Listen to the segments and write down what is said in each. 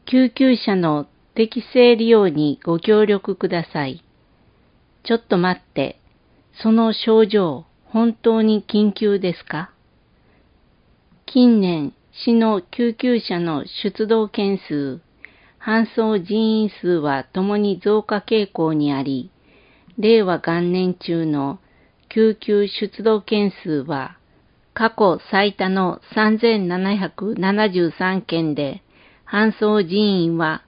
救急車の適正利用にご協力ください。ちょっと待って、その症状、本当に緊急ですか？近年、市の救急車の出動件数、搬送人員数はともに増加傾向にあり、令和元年中の救急出動件数は過去最多の3773件で、搬送人員は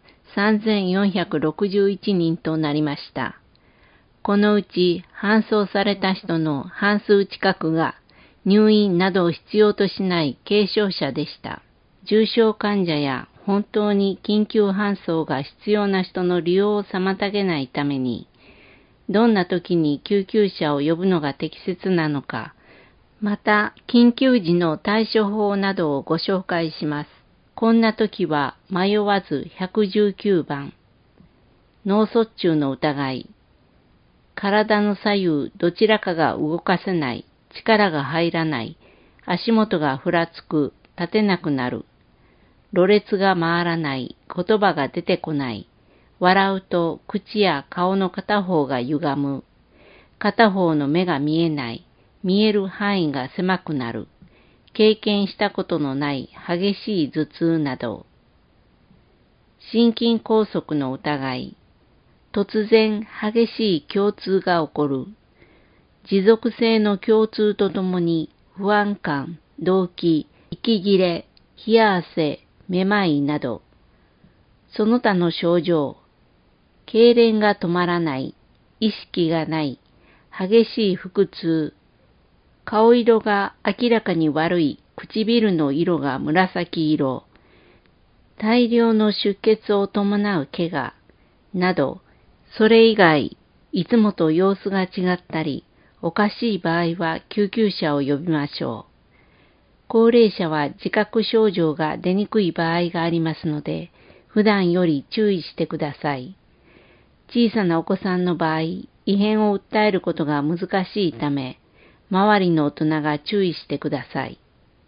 3461人となりました。このうち搬送された人の半数近くが入院などを必要としない軽症者でした。重症患者や本当に緊急搬送が必要な人の利用を妨げないために、どんな時に救急車を呼ぶのが適切なのか、また緊急時の対処法などをご紹介します。こんな時は迷わず119番。脳卒中の疑い。体の左右どちらかが動かせない、力が入らない、足元がふらつく、立てなくなる。ろれつが回らない、言葉が出てこない。笑うと口や顔の片方が歪む。片方の目が見えない。見える範囲が狭くなる。経験したことのない激しい頭痛など。心筋梗塞の疑い。突然激しい胸痛が起こる。持続性の胸痛とともに不安感、動悸、息切れ、冷や汗、めまいなど。その他の症状。痙攣が止まらない、意識がない、激しい腹痛、顔色が明らかに悪い、唇の色が紫色、大量の出血を伴う怪我など、それ以外、いつもと様子が違ったり、おかしい場合は救急車を呼びましょう。高齢者は自覚症状が出にくい場合がありますので、普段より注意してください。小さなお子さんの場合、異変を訴えることが難しいため、周りの大人が注意してください。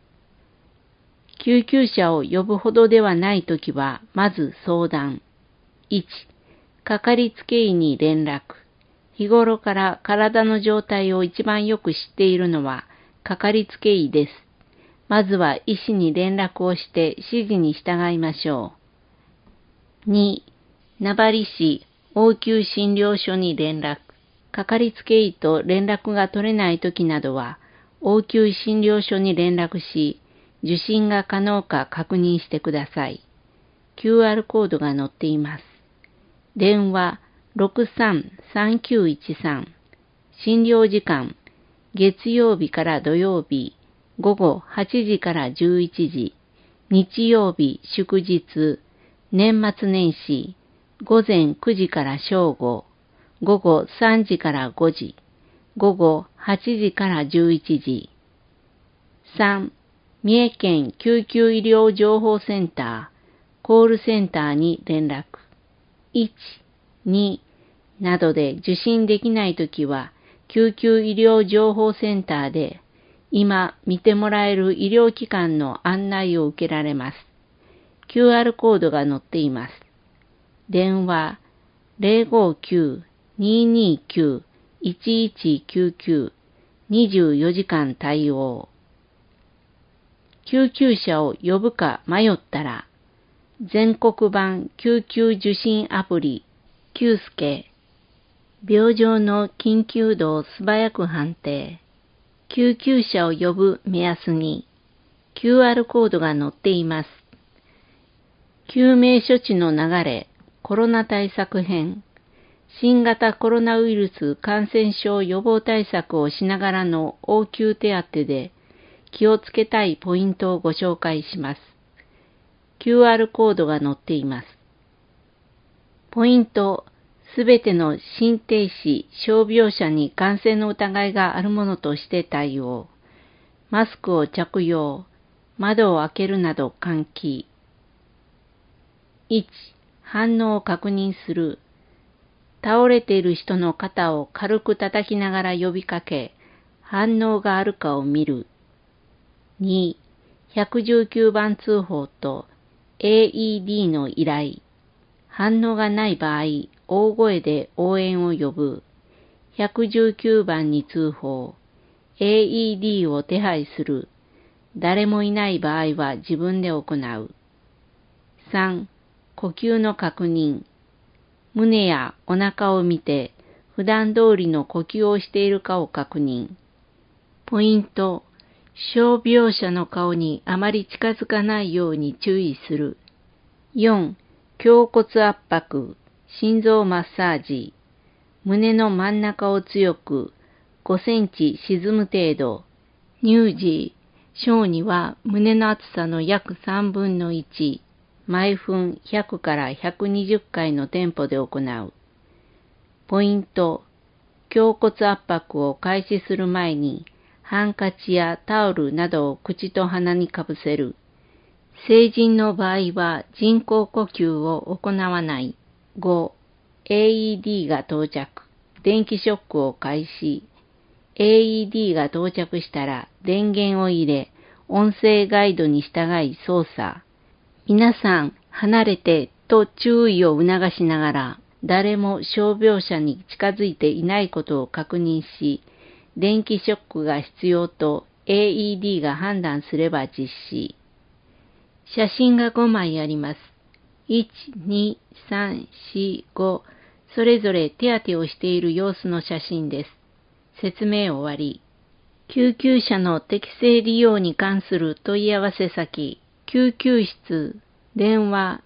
救急車を呼ぶほどではないときは、まず相談。1、かかりつけ医に連絡。日頃から体の状態を一番よく知っているのは、かかりつけ医です。まずは医師に連絡をして指示に従いましょう。2、名張市応急診療所に連絡。かかりつけ医と連絡が取れないときなどは、応急診療所に連絡し、受診が可能か確認してください。QR コードが載っています。電話633913。診療時間、月曜日から土曜日、午後8時から11時、日曜日祝日、年末年始、午前9時から正午、午後3時から5時、午後8時から11時。3、三重県救急医療情報センター、コールセンターに連絡。1、2などで受診できないときは、救急医療情報センターで、今見てもらえる医療機関の案内を受けられます。QR コードが載っています。電話059-229-1199 24時間対応。救急車を呼ぶか迷ったら、全国版救急受診アプリ、救助、病状の緊急度を素早く判定、救急車を呼ぶ目安に QR コードが載っています。救命処置の流れ、コロナ対策編、新型コロナウイルス感染症予防対策をしながらの応急手当で気をつけたいポイントをご紹介します。QR コードが載っています。ポイント、すべての心停止、傷病者に感染の疑いがあるものとして対応。マスクを着用、窓を開けるなど換気。1、反応を確認する。倒れている人の肩を軽く叩きながら呼びかけ、反応があるかを見る。2、119番通報と AED の依頼。反応がない場合、大声で応援を呼ぶ。119番に通報。AED を手配する。誰もいない場合は自分で行う。3. 呼吸の確認。胸やお腹を見て、普段通りの呼吸をしているかを確認。ポイント。傷病者の顔にあまり近づかないように注意する。4. 胸骨圧迫、心臓マッサージ。胸の真ん中を強く、5センチ沈む程度。乳児、小児は胸の厚さの約3分の1、毎分100から120回のテンポで行う。ポイント。胸骨圧迫を開始する前に、ハンカチやタオルなどを口と鼻にかぶせる。成人の場合は人工呼吸を行わない。5. AED が到着。電気ショックを開始。AED が到着したら電源を入れ、音声ガイドに従い操作。皆さん、離れてと注意を促しながら、誰も傷病者に近づいていないことを確認し、電気ショックが必要と AED が判断すれば実施。写真が5枚あります。1、2、3、4、5、それぞれ手当てをしている様子の写真です。説明終わり。救急車の適正利用に関する問い合わせ先、救急室、電話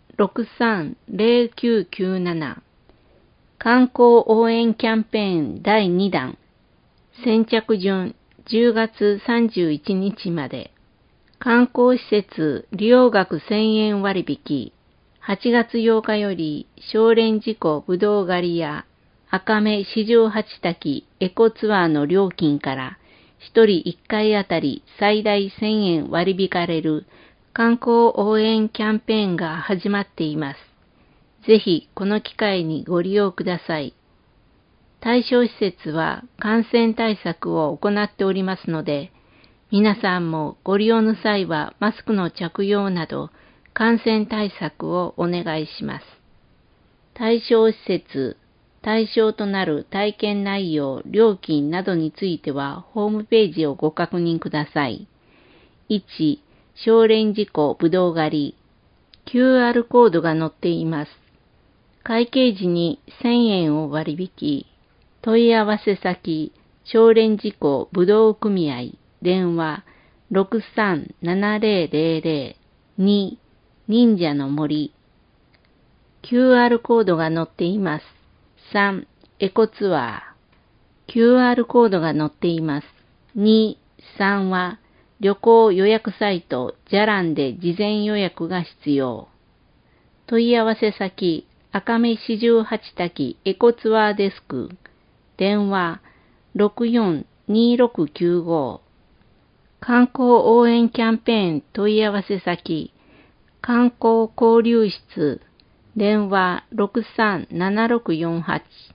630997。観光応援キャンペーン第2弾。先着順10月31日まで。観光施設利用額1000円割引。8月8日より少連寺湖ぶどう狩りや赤目四条八滝エコツアーの料金から1人1回あたり最大1000円割り引かれる観光応援キャンペーンが始まっています。ぜひこの機会にご利用ください。対象施設は感染対策を行っておりますので、皆さんもご利用の際はマスクの着用など感染対策をお願いします。対象施設、対象となる体験内容、料金などについてはホームページをご確認ください。1、少連寺湖ぶどう狩り。QR コードが載っています。会計時に1000円を割引。問い合わせ先、少連寺湖ぶどう組合。電話 637000-2 忍者の森。QR コードが載っています。3. エコツアー。QR コードが載っています。2、3は旅行予約サイトじゃらんで事前予約が必要。問い合わせ先、赤目四十八滝エコツアーデスク。電話 642695。観光応援キャンペーン問い合わせ先、観光交流室、電話 637648。